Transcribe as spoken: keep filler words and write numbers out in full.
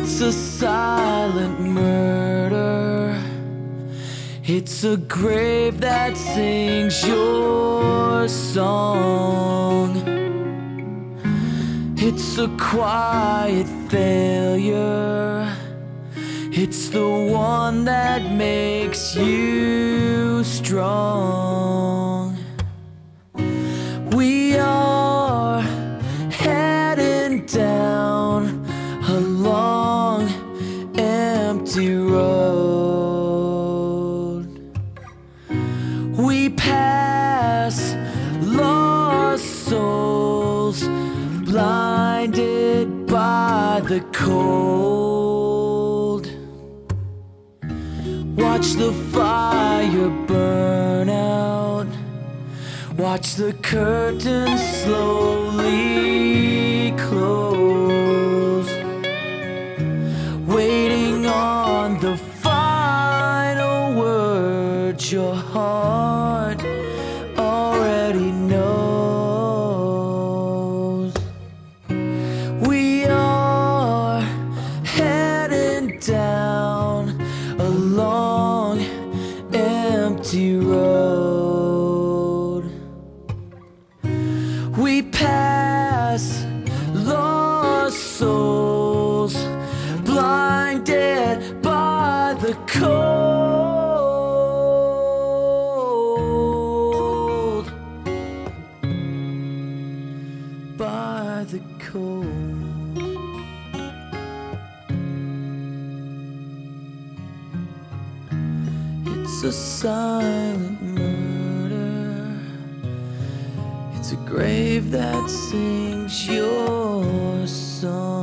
It's a silent murder. It's a grave that sings your song. It's a quiet failure. It's the one that makes you strong. We are heading down a long, empty road. We pass lost souls, blinded by the cold. Watch the fire burn out. Watch the curtains slowly close, waiting on the final words your heart already knows. We are heading down a long, empty road. We pass lost souls, blinded by the cold, by the cold. It's a silent murder. It's a grave that sings your song.